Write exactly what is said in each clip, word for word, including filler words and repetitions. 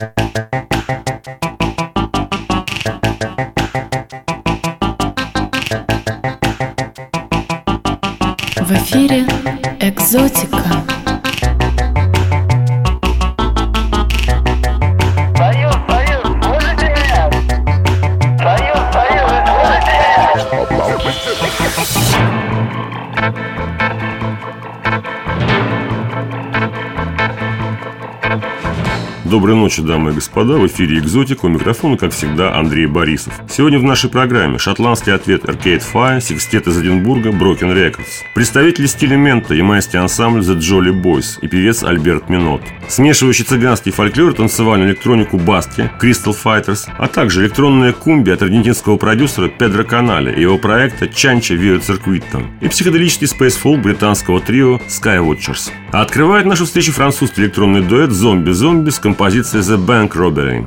В эфире «Экзотика». Союз, Союз, слышите меня? Союз, Союз, слышите меня? Доброй ночи, дамы и господа. В эфире «Экзотика». У микрофона, как всегда, Андрей Борисов. Сегодня в нашей программе шотландский ответ Arcade Fire, секстет из Эдинбурга Broken Records, представители стиля мента, ямайский ансамбль The Jolly Boys и певец Альберт Минот, смешивающий цыганский фольклор и танцевальную электронику Басти, Crystal Fighters, а также электронная кумби от аргентинского продюсера Педро Каналя и его проекта Чанча Вио Циркуитто и психоделический спейсфолк британского трио Skywatchers. А открывает нашу встречу французский электронный дуэт «Зомби-зомби» с композицией The Bank Robbery.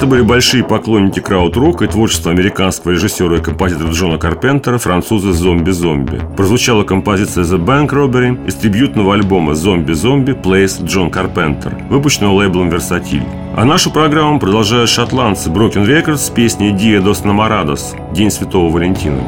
Это были большие поклонники крауд-рока и творчества американского режиссера и композитора Джона Карпентера, француза «Зомби-зомби». Прозвучала композиция «The Bank Robbery» из трибьютного альбома «Зомби-зомби» Plays Джон Карпентер, выпущенного лейблом «Версатиль». А нашу программу продолжают шотландцы Broken Records с песней «Dia dos Namorados» – День Святого Валентина.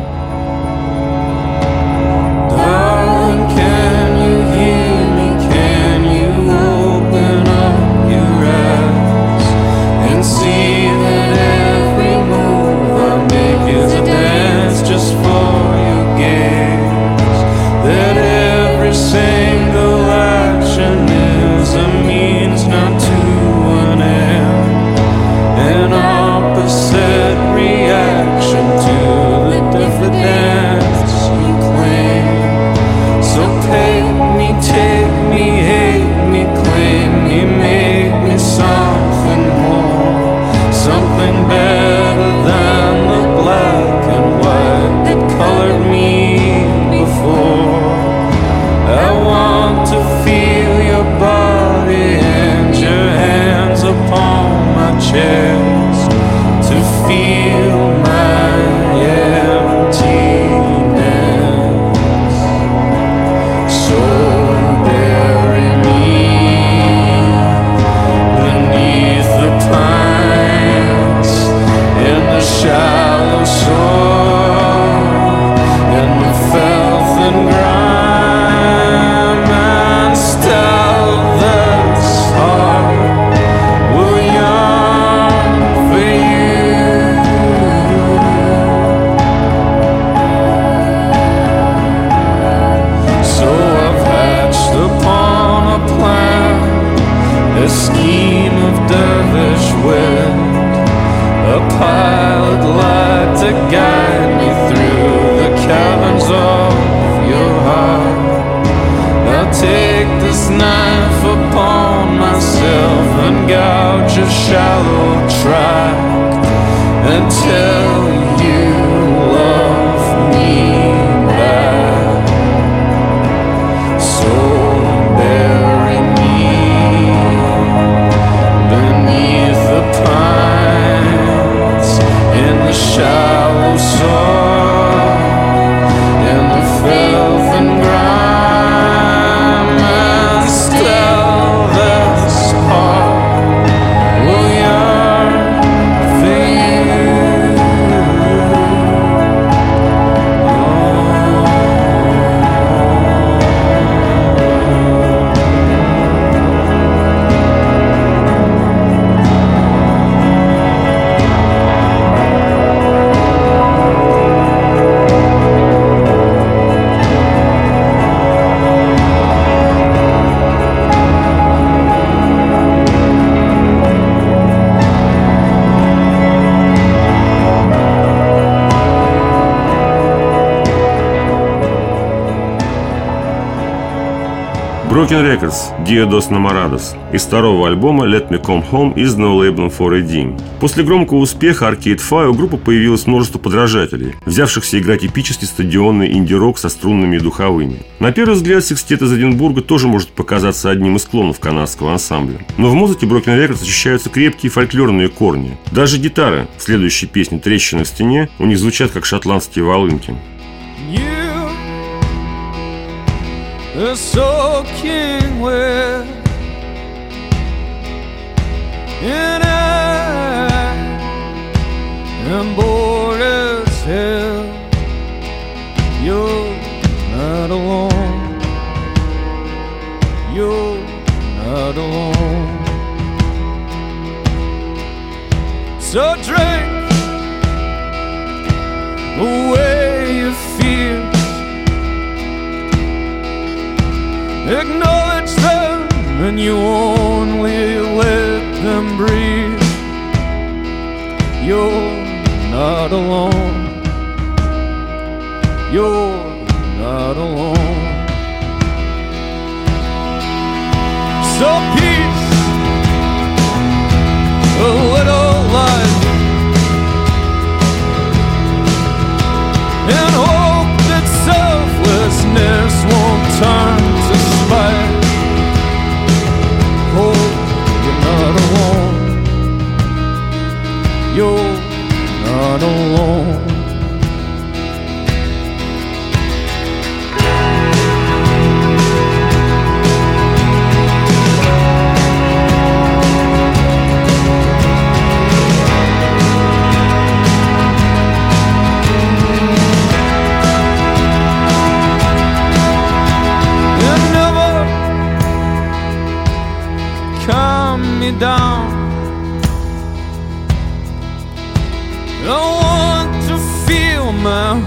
Broken Records Dia dos Namorados из второго альбома Let Me Come Home, изданного лейблом фор эй ди. После громкого успеха Arcade Fire у группы появилось множество подражателей, взявшихся играть эпический стадионный инди-рок со струнными и духовыми. На первый взгляд, секстет из Эдинбурга тоже может показаться одним из клонов канадского ансамбля. Но в музыке Broken Records ощущаются крепкие фольклорные корни. Даже гитары в следующей песне «Трещина в стене» у них звучат как шотландские волынки. The soaking wet, and I am bored as hell. You're not alone. You're not alone. So drink away your fears. Acknowledge them, and you only let them breathe. You're not alone. You're not alone. So peace, a little life, and hope that selflessness won't turn to spite. Hope you're not alone.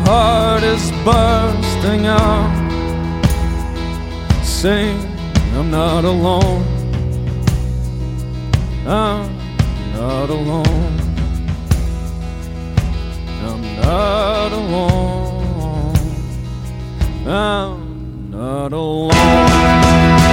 heart is bursting out. Sing, I'm not alone. I'm not alone. I'm not alone. I'm not alone.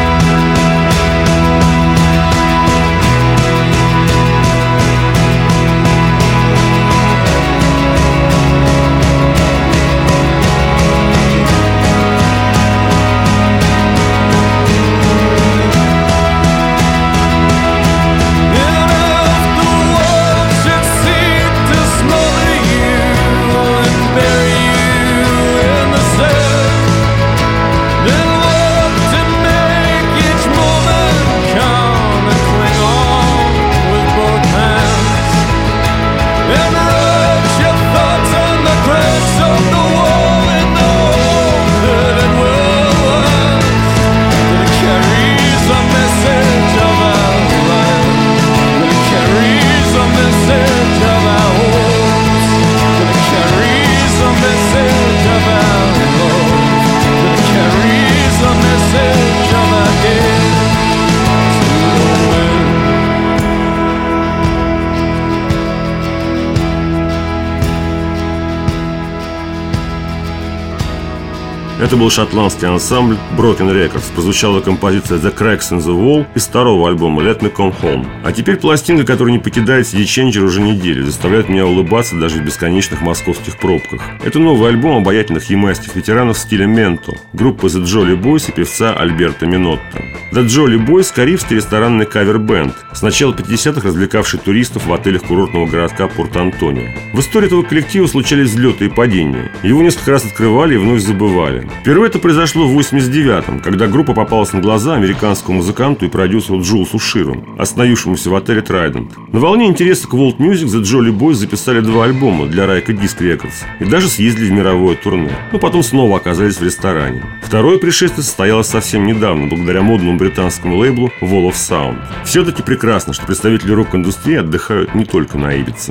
Это был шотландский ансамбль Broken Records. Прозвучала композиция The Cracks in the Wall из второго альбома Let Me Come Home. А теперь пластинка, которая не покидает си ди Changer уже неделю, заставляет меня улыбаться даже в бесконечных московских пробках. Это новый альбом обаятельных ямайских ветеранов в стиле менто, группы The Jolly Boys и певца Альберто Минотто. The Jolly Boys – карибский ресторанный кавер-бенд, с начала пятидесятых развлекавший туристов в отелях курортного городка Порт-Антонио. В истории этого коллектива случались взлеты и падения. Его несколько раз открывали и вновь забывали. Впервые это произошло в восемьдесят девятом, когда группа попалась на глаза американскому музыканту и продюсеру Джулсу Ширу, остановившемуся в отеле Trident. На волне интереса к World Music The Jolly Boys записали два альбома для Райка Диск Рекордс и даже съездили в мировое турне, но потом снова оказались в ресторане. Второе пришествие состоялось совсем недавно, благодаря модному британскому лейблу Wall of Sound. Все-таки прекрасно, что представители рок-индустрии отдыхают не только на Ибице.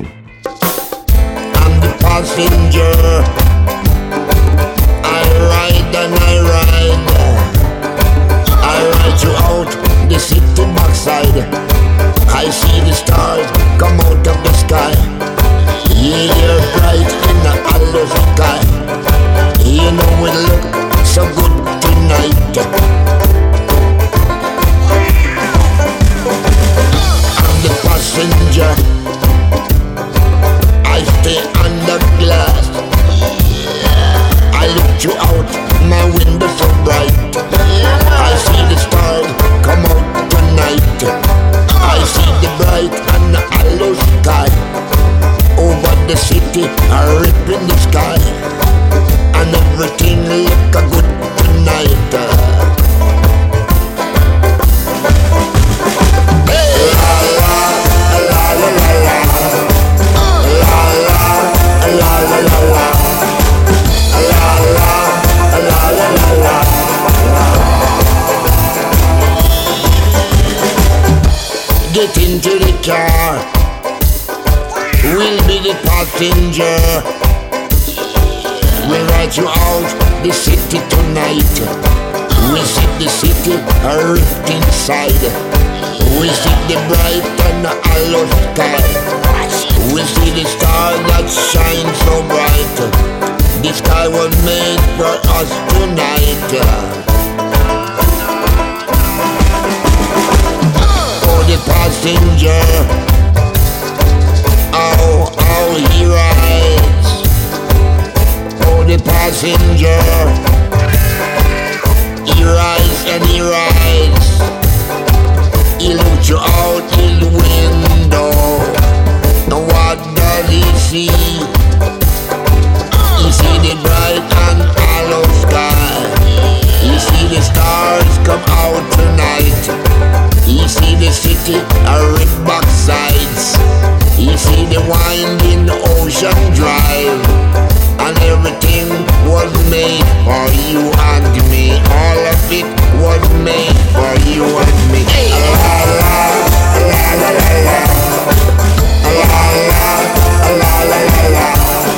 And I ride, I ride you out the city backside. I see the stars come out of the sky. Yeah, they're bright in the hollow sky. You know it look so good tonight. I'm the passenger, I stay on the glass. I looked you out, my window so bright. I see the stars come out tonight. I see the bright and the hollow sky. Over the city, I rip in the sky. And everything look a good tonight. Hey! La la, la la la la. La la, la la la la. Get into the car, we'll be the passenger. We'll ride you out the city tonight. We see the city a rift inside. We see the bright and the hollow sky. We see the stars that shine so bright. The sky was made for us tonight. Oh, the passenger, oh, oh, he rides. Oh, the passenger, he rides and he rides. He looks you out his window. And what does he see? You see the bright and hollow sky. You see the stars come out tonight. You see the city a rip back sides. You see the winding ocean drive. And everything was made for you and me. All of it was made for you and me. La la la la la la la la la la la la.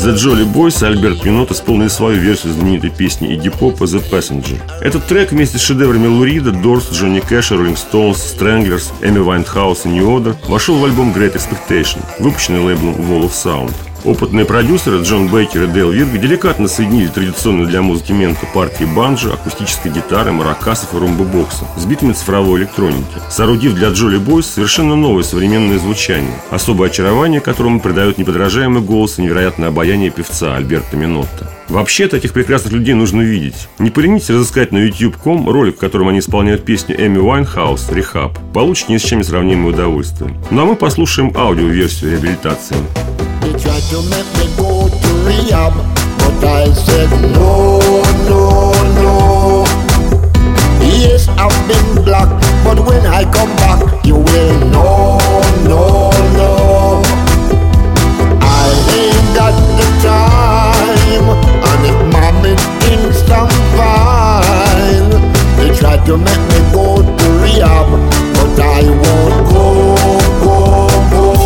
The Jolly Boys и Альберт Пинот исполнили свою версию знаменитой песни Игги Попа «The Passenger». Этот трек вместе с шедеврами Лу Рида, Дорс, Джонни Кэша, Роллинг Стоунс, Stranglers, Эми Вайнхаус и New Order вошел в альбом Great Expectation, выпущенный лейблом Wall of Sound. Опытные продюсеры Джон Бейкер и Дейл Вирга деликатно соединили традиционную для музыки мента партии банджо, акустической гитары, маракасов и румбо-бокса с битами цифровой электроники, соорудив для Jolly Boys совершенно новое современное звучание, особое очарование которому придает неподражаемый голос и невероятное обаяние певца Альберто Минотто. Вообще, таких прекрасных людей нужно видеть. Не поленитесь разыскать на ютуб точка ком ролик, в котором они исполняют песню Эми Вайнхаус «Rehab». Получите ни с чем не сравнимое удовольствие. Ну а мы послушаем аудиоверсию реабилитации. They tried to make me go to rehab, but I said no, no, no. Yes, I've been black, but when I come back, you will know, no, no. I ain't got the time, and if mommy thinks I'm fine, they tried to make me go to rehab, but I won't go, go, go.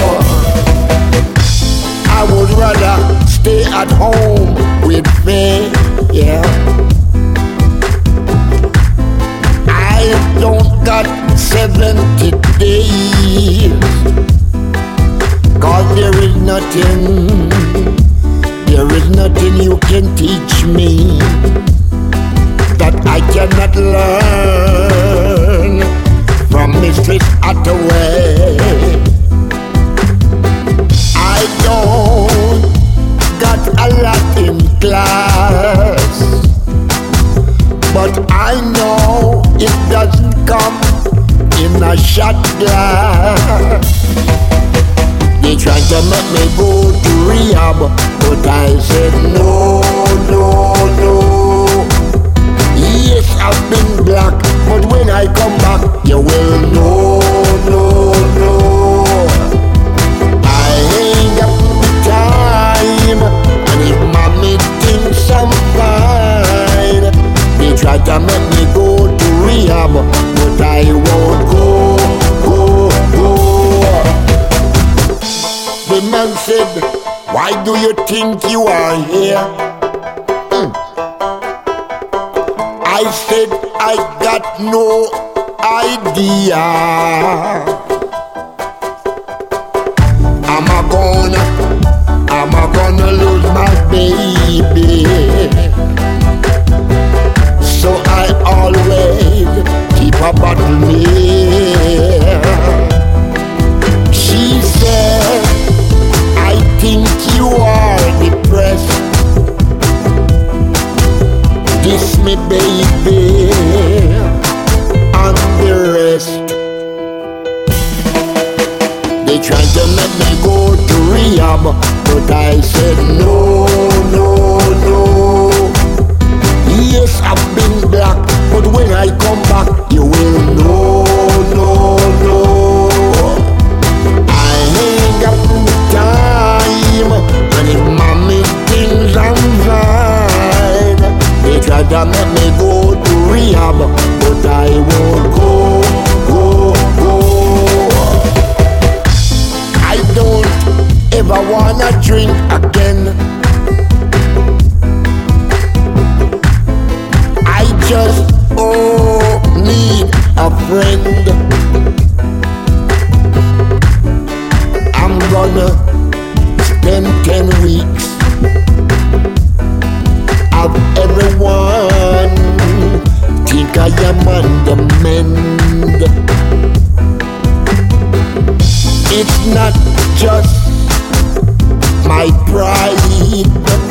I would rather stay at home with faith, yeah. I don't got seventy days, cause there is nothing, there is nothing you can teach me that I cannot learn from Mistress Hathaway. I don't got a lot in class, but I know it doesn't come in a shot glass. They tried to make me go to rehab, but I said no, no, no. Yes, I've been black, but when I come back, you will know, no, no. And if mommy thinks I'm fine, they try to make me go to rehab, but I won't go, go, go. The man said, why do you think you are here? Mm. I said, I got no idea. Am I gonna Am I gonna lose my baby? So I always keep a bottle near. She said, I think you are depressed. Kiss me baby, and the rest. They tried to make me go to rehab, but I said no, no, no. Yes, I've been black, but when I come back, you will know, no, no. I ain't got the time, and if mommy thinks I'm fine, they try to make me go to rehab, but I won't go, go, go. I don't ever wanna drink again. I just oh need a friend. I'm gonna spend ten weeks of everyone think I am on the mend. It's not just my pride,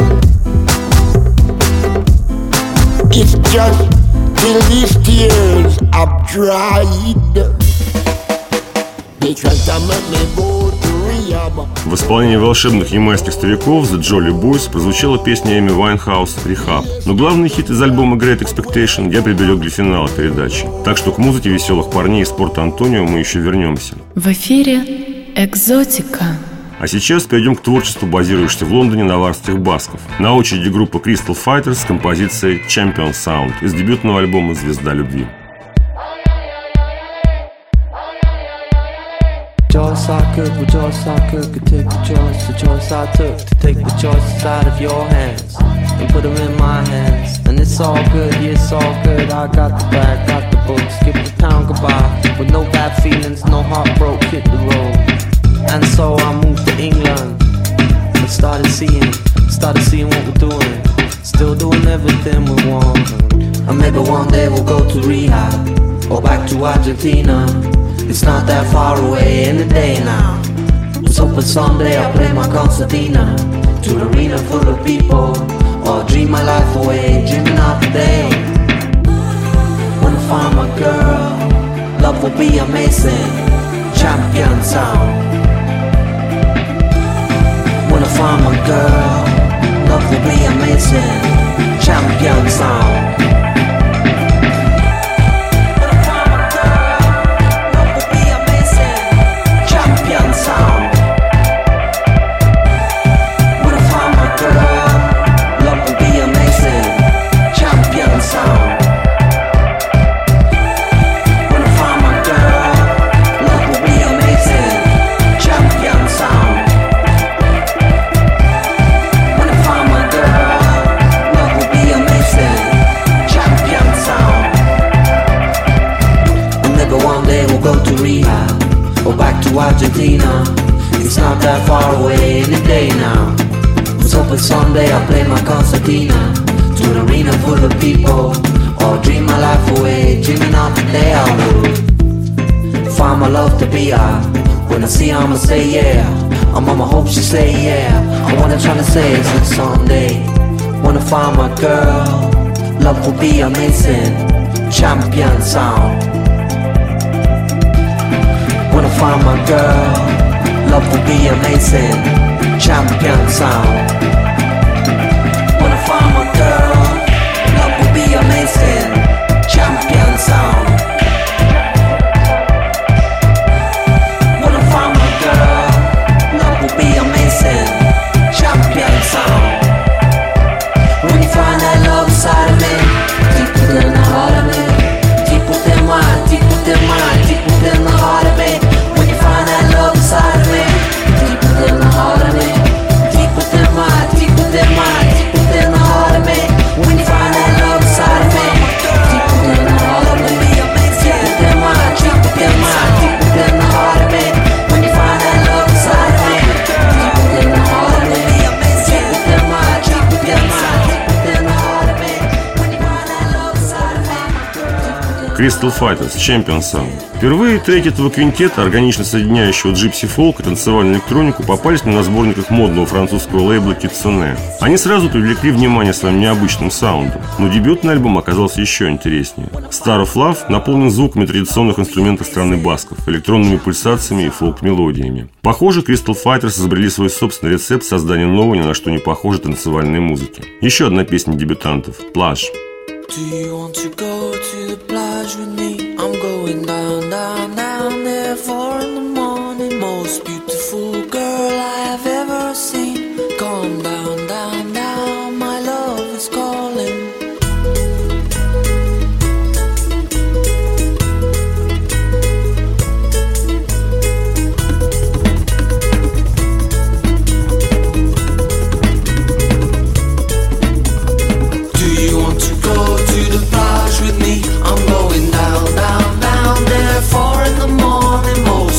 it's just till these tears have dried. They try to make me go to rehab. В исполнении волшебных ямайских стариков The Jolly Boys прозвучала песня Эми Вайнхаус «Rehab». Но главный хит из альбома Great Expectation я приберег для финала передачи. Так что к музыке веселых парней из Порто Антонио мы еще вернемся. В эфире «Экзотика». А сейчас перейдем к творчеству, базирующемуся в Лондоне наварских басков. На очереди группа Crystal Fighters с композицией Champion Sound из дебютного альбома «Звезда любви». choice I could, the choice I could, could take the choice, the choice I took to take the choices out of your hands and put them in my hands. And it's all good, yeah, it's all good. I got the bag, got the book, skip the town goodbye with no bad feelings, no heart broke, hit the road. And so I moved to England and started seeing, started seeing what we're doing, still doing everything we want. And maybe one day we'll go to rehab or back to Argentina. It's not that far away in the day now. Let's hope someday I'll play my concertina to an arena full of people, or dream my life away, dreaming of the day when I find my girl. Love will be amazing, champion sound. When I find my girl, love will be amazing, champion sound. Argentina, it's not that far away in the day now. Let's hope someday I'll play my concertina to an arena full of people, or dream my life away, dreaming of the day I would find my love to be out. When I see her I'ma say yeah, I'm on my hope she say yeah. I wanna try to say is that someday when I find my girl, love will be amazing, champion sound. When I find my girl, love will be amazing, champion sound. When I find my girl, love will be amazing, champion sound. When I find my girl, love will be amazing, champion sound. When you find that love inside of me, deep within the heart of me, deep within my, deep within my, deep within the heart of me. When you find that love inside of me, deep within the heart of me, deep within my, deep within my, deep within the heart of me. When you find that love inside of me, deep within the heart of me, deep within my, deep within my, deep within the heart of me. When you find that love inside of me, deep within the heart of me, deep within my, deep within my, deep within the heart of me. When you find that love inside of me. Crystal Fighters, Champion Sound. Впервые треки этого квинтета, органично соединяющего джипси-фолк и танцевальную электронику, попались мне на сборниках модного французского лейбла Kitsune. Они сразу привлекли внимание своим необычным саундом, но дебютный альбом оказался еще интереснее. Star of Love наполнен звуками традиционных инструментов страны басков, электронными пульсациями и фолк-мелодиями. Похоже, Crystal Fighters изобрели свой собственный рецепт создания новой, ни на что не похожей танцевальной музыки. Еще одна песня дебютантов – «Plage». Do you want to go to the plage with me? I'm going down, down, down there. Four in the morning, most beautiful girl I have ever seen. Come down, down, down, my love is calling. Do you want to go to the plage with me? I'm going down, down, down there. Four in the morning, most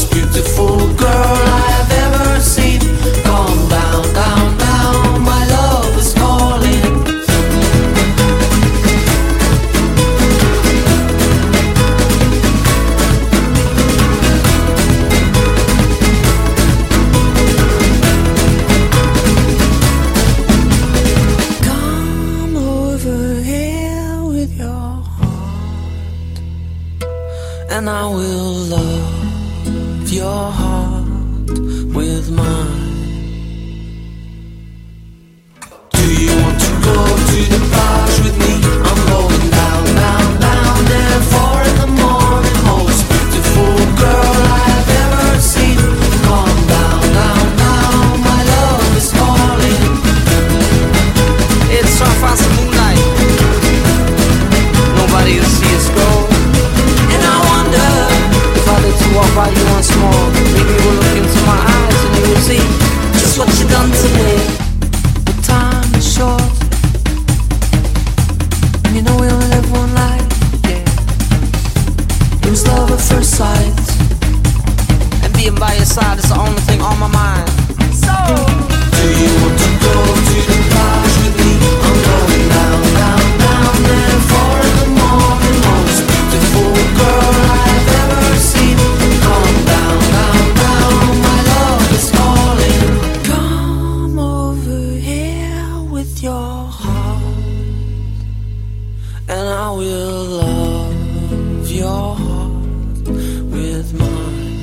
outside is the only thing on my mind. So, do you want to go to the plage with me? I'm going down, down, down there for the morning. Most beautiful girl I've ever seen. Come down, down, down, my love is calling. Come over here with your heart, and I will love your heart with mine.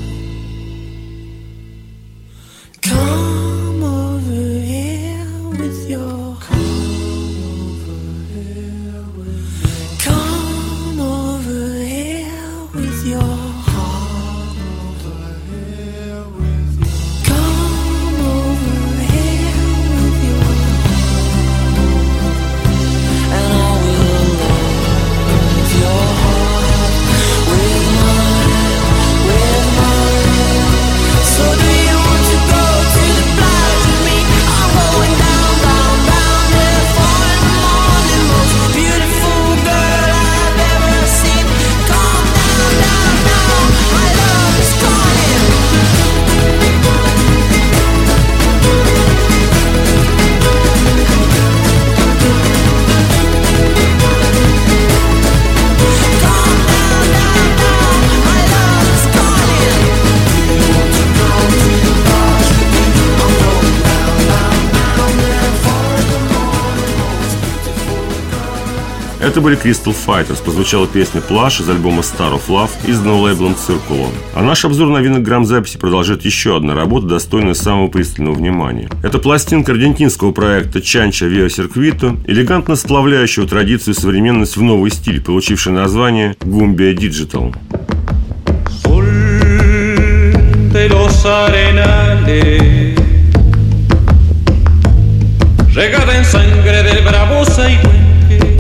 Come over here with your Come over here with your heart. Come over here with your and I will love your heart with mine, with mine. So do you want to go to the plage with me? I'm going down, down, down there for the morning. Most beautiful girl I've ever seen. Come down, down, down, my love is calling. Come down, down, down, my love is calling. Do you want to go to the plage with me? I'm going down, down, down there for the morning. Most beautiful girl. Это были Crystal Fighters. Прозвучала песня «Плаж» из альбома Star of Love, изданного лейблом Circulon. А наш обзор новинок грамм-записи продолжает еще одна работа, достойная самого пристального внимания. Это пластинка аргентинского проекта Chancha Via Circuito, элегантно сплавляющего традицию и современность в новый стиль, получивший название Gumbia Digital. Sol de los arenales, regada en sangre de bravos y buenque,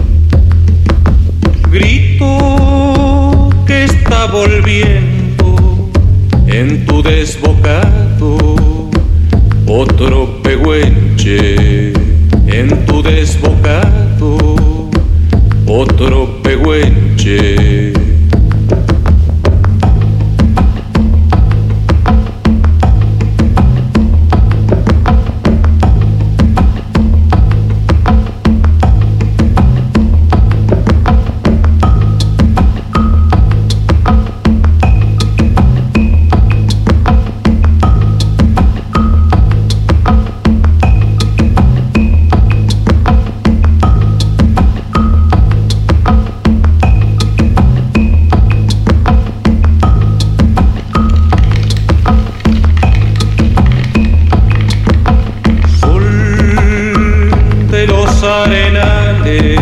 grito que está volviendo en tu desbocado, otro pehuenche, en tu desbocado, otro pehuenche. Arenales,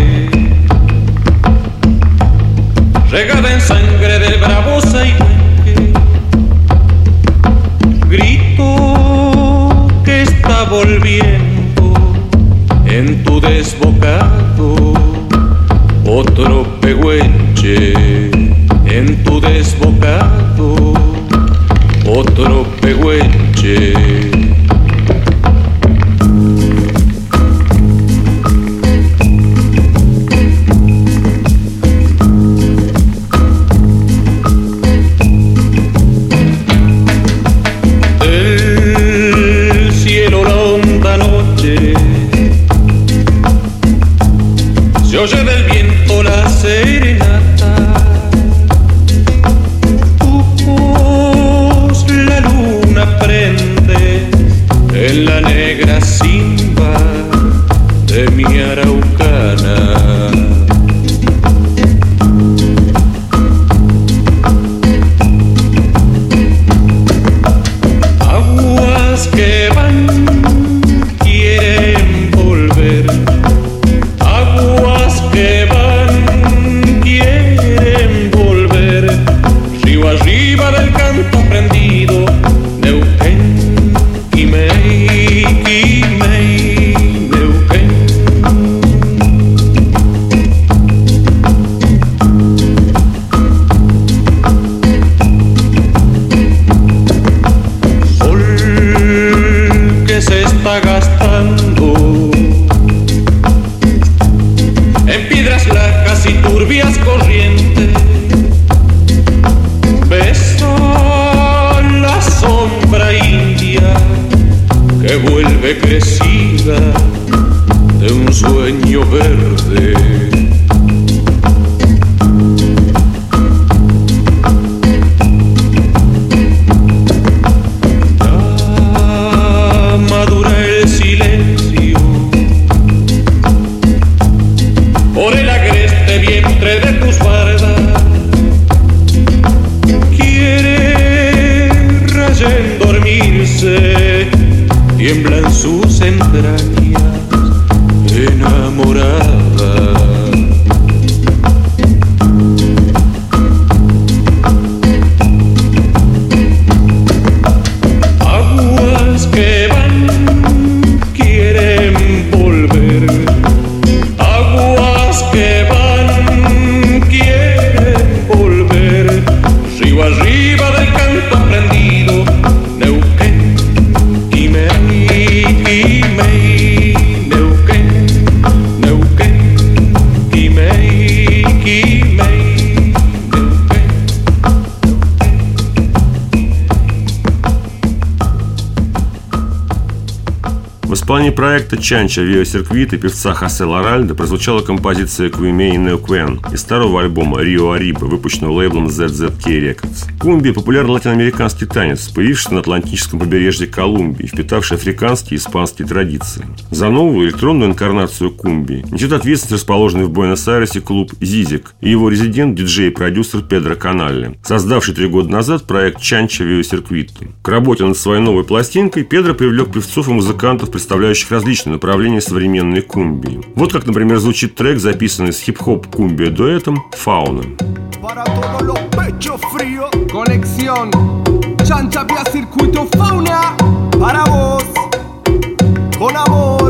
regada en sangre de bravos y buenque, grito que está volviendo en tu desbocado, otro pehuenche, en tu desbocado, otro pehuenche. Se oye del viento la serenata, tu voz la luna prende en la negra simba de mi araucana. Aguas que van quieren volver, aguas que van quieren volver, río arriba del canto prendido, Neuquén, Quimei, Quimei, Neuquén. Sol que se está gastando en piedras lacas y turbias corrientes, beso la sombra sueño verde. Ya madura el silencio por el agreste vientre de tus bardas. Quiere raya en dormirse, tiembla en sus entrañas enamorada. Aguas que van, quieren volver. Aguas que van, quieren volver. Río arriba del canto aprendido, Neuquén, Quimei, Quimei, Neuquén, Neuquén, Quimei, Quimei, Neuquén. В исполнении проекта «Чанча Вио-Сирквит» и певца Хосе Лоральдо прозвучала композиция «Куимей Неуквен» из старого альбома «Рио Ариба», выпущенного лейблом зет зет кей Records. Кумби – популярный латиноамериканский танец, появившийся на Атлантическом побережье Колумбии, впитавший африканские и испанские традиции. За новую электронную инкарнацию кумби несет ответственность расположенный в Буэнос-Айресе клуб «Зизик» и его резидент, диджей и продюсер Педро Каналле, создавший три года назад проект «Чанча Вио-Сирквит». К работе над своей новой пластинкой Педро привлек певцов и музыкантов, представляющих различные направления современной кумбии. Вот как, например, звучит трек, записанный с хип-хоп кумбия дуэтом «Фауна». Para todos los pechos fríos, conexión, Chancha vía circuito fauna, para vos, con amor.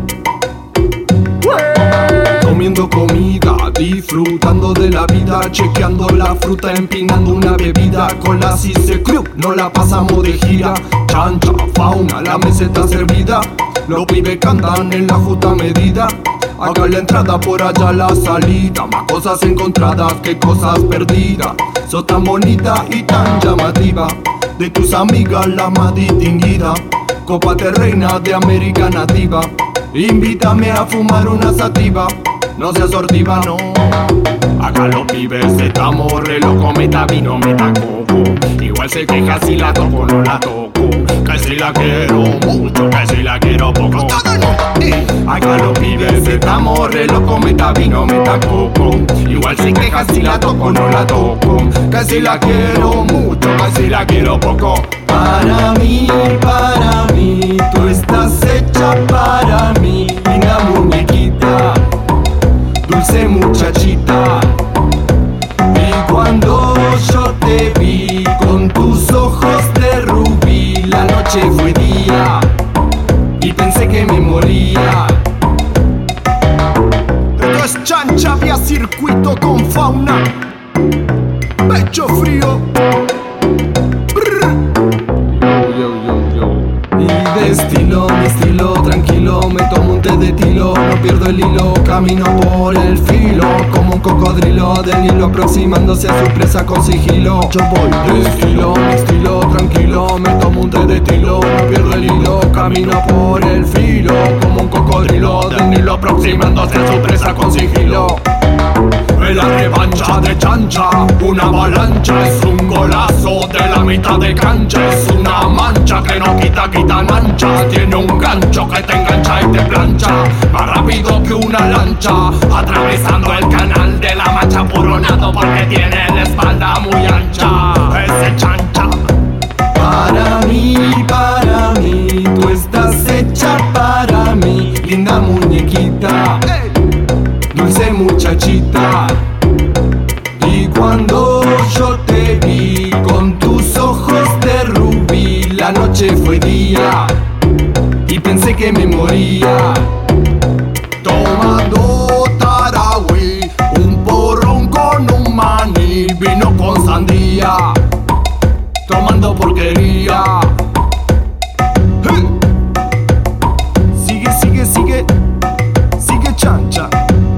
Comiendo comida, disfrutando de la vida, chequeando la fruta, empinando una bebida. Con la Cise Crew no la pasamos de gira. Chancha, fauna, la meseta servida. Los pibes cantan en la justa medida. Acá la entrada, por allá la salida. Más cosas encontradas que cosas perdidas. Sos tan bonita y tan llamativa. De tus amigas la más distinguida. Copa de reina de América nativa. Invítame a fumar una sativa. No seas sortiva, no. Acá los pibes estamos re loco. Meta vino, meta coco. Igual se queja si la toco o no la toco. Que si la quiero mucho, que si la quiero poco. Acá los pibes estamos re loco. Meta vino, meta coco. Igual se queja si la toco o no la toco. Que si la quiero mucho, que si la quiero poco. Para mí, para mí, tú estás hecha para mí, linda muñequita, dulce muchachita. Y cuando yo te vi con tus ojos de rubí, la noche fue día y pensé que me moría. Esto es Chancha vía circuito con fauna, pecho frío. Y de estilo, mi estilo, tranquilo, me tomo un té de tilo, no pierdo el hilo, camino por el filo, como un cocodrilo del Nilo aproximándose a su presa con sigilo. Yo voy de estilo, mi estilo, tranquilo, me tomo un té de tilo, no pierdo el hilo, camino por el filo, como un cocodrilo del Nilo aproximándose a su presa con sigilo. Es la revancha de Chancha, una avalancha, es un golazo de la mitad de cancha, es una mancha que no quita, quita mancha, tiene un gancho que te engancha y te plancha, más rápido que una lancha, atravesando el canal de la Mancha, puronado porque tiene la espalda muy ancha, ese Chancha. Para mí, para mí, tú estás hecha para mí, linda muñequita, dulce muchachita. Y cuando yo te vi con tus ojos de rubí, la noche fue día y pensé que me moría. Tomando Tarahui, un porrón con un maní, vino con sandía, tomando porquería. ¡Hey! Sigue, sigue, sigue, sigue Chancha.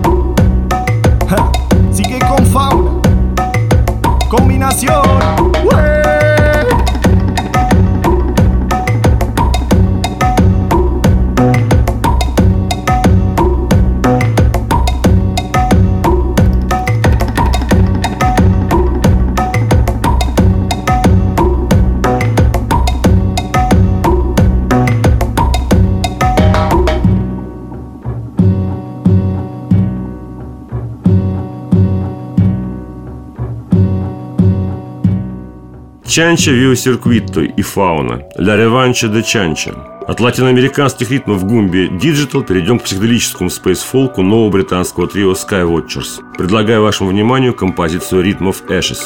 Sigue con fauna, combinación. ¡Wey! Чанча Вио Сирквитто и Фауна, Ля Реванча де Чанча. От латиноамериканских ритмов гумби Digital перейдем к психоделическому спейс-фолку нового британского трио Skywatchers. Предлагаю вашему вниманию композицию Rhythm of Ashes.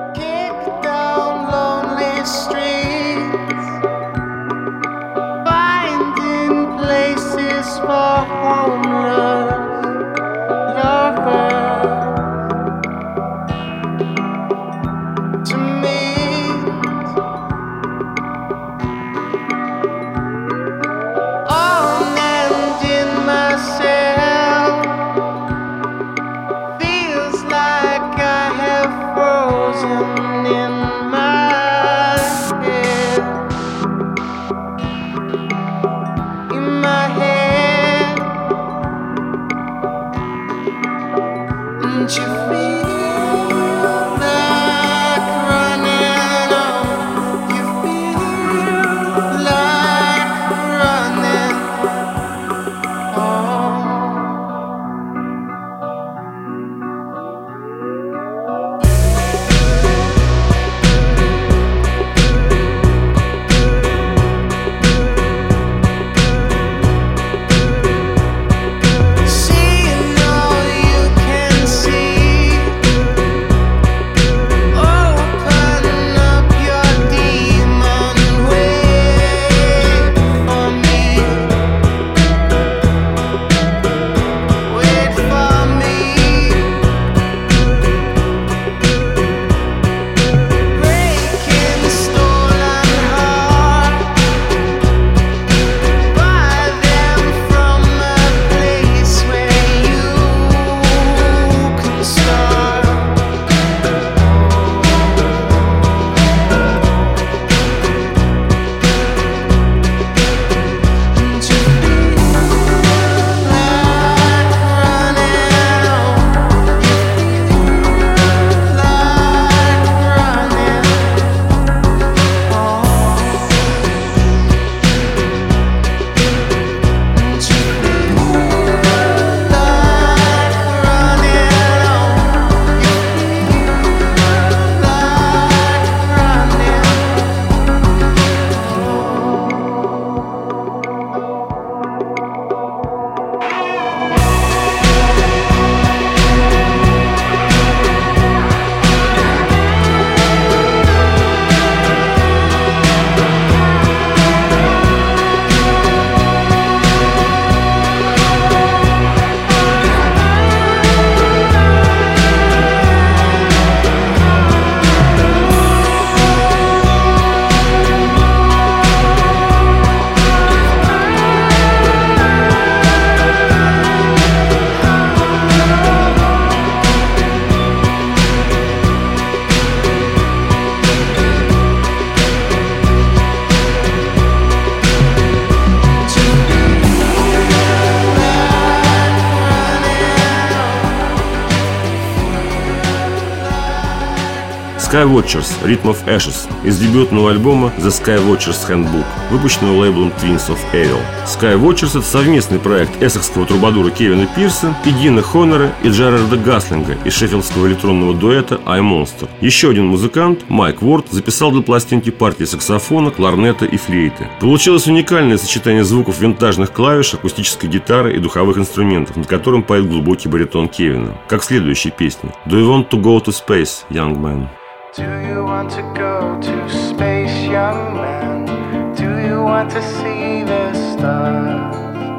Skywatchers Rhythm of Ashes из дебютного альбома The Skywatchers Handbook, выпущенного лейблом Twins of Evil. Skywatchers — это совместный проект эссекского трубадура Кевина Пирса и Дина Хонора и Джерарда Гаслинга из шеффилдского электронного дуэта I Monster. Еще один музыкант, Майк Уорд, записал для пластинки партии саксофона, кларнета и флейты. Получилось уникальное сочетание звуков винтажных клавиш, акустической гитары и духовых инструментов, над которым поет глубокий баритон Кевина. Как в следующей песне Do you want to go to space, young man? Do you want to go to space, young man? Do you want to see the stars?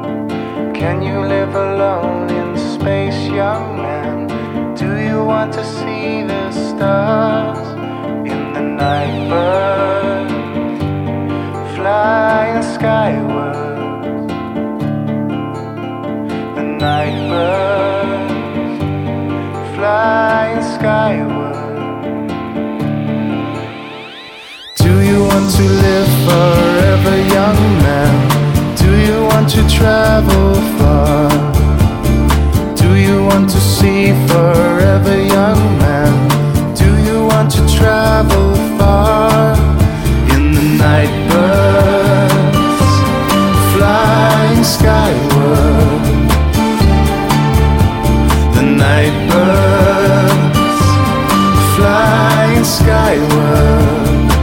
Can you live alone in space, young man? Do you want to see the stars? In the night bird flying skyward, the night bird flying skyward. Do you want to live forever, young man? Do you want to travel far? Do you want to see forever, young man? Do you want to travel far? In the night birds flying skyward, the night birds flying skyward.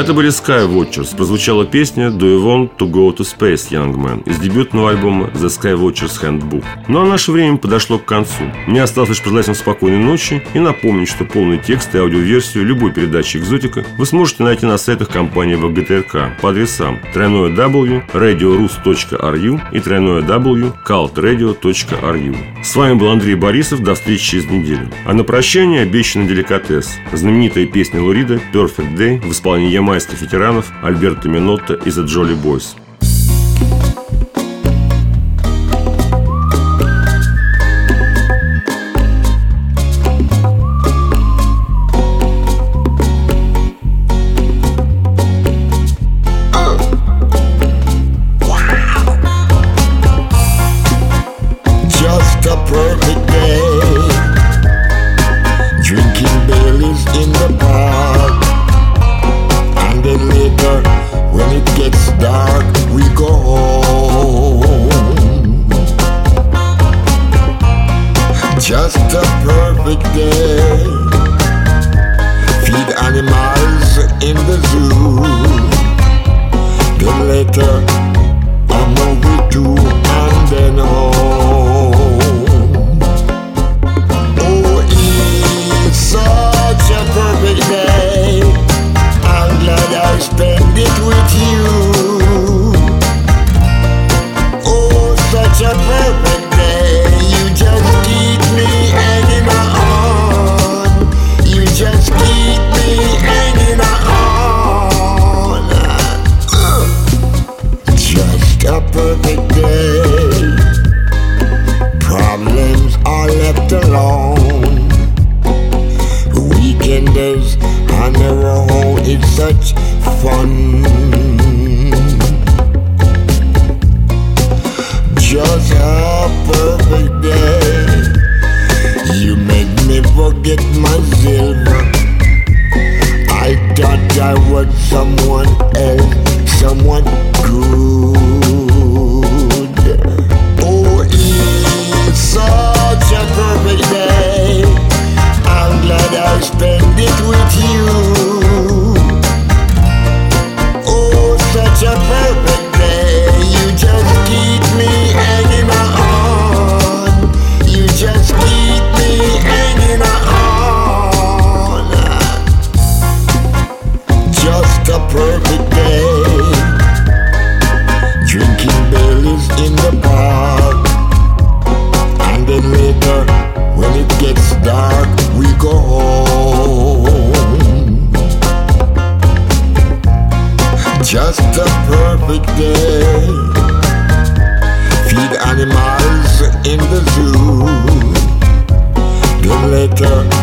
Это были Skywatchers. Прозвучала песня «Do you want to go to space, young man» из дебютного альбома The Skywatchers Handbook. Ну а наше время подошло к концу. Мне осталось лишь пожелать вам спокойной ночи и напомнить, что полный текст и аудиоверсию любой передачи «Экзотика» вы сможете найти на сайтах компании вэ гэ тэ эр ка по адресам дабл ю дабл ю дабл ю точка радио рус точка ар ю и дабл ю дабл ю дабл ю точка калт радио точка ар ю. С вами был Андрей Борисов. До встречи через неделю. А на прощание обещанный деликатес. Знаменитая песня Лурида «Perfect Day» в исполнении ямайских ветеранов Альберто Минотто и The Jolly Boys. Just a perfect day. Feed animals in the zoo. Then later a movie too, and then home. Oh, it's such a perfect day. I'm glad I spend it with you. Oh, such a perfect day. You just keep me hanging on. You just keep me hanging on. Uh, just a perfect day. Problems are left alone. Weekenders on their own. It's such fun. Just a perfect day. You make me forget my silver. I thought I was someone else, someone good. Oh, it's such a perfect day. I'm glad I spend it with you. Oh, such a perfect day. You just keep me hanging on. You just keep me hanging on. Just a perfect day. Drinking Baileys in the park. And then later, when it gets dark, we go home. Just a perfect day. Feed animals in the zoo. Then later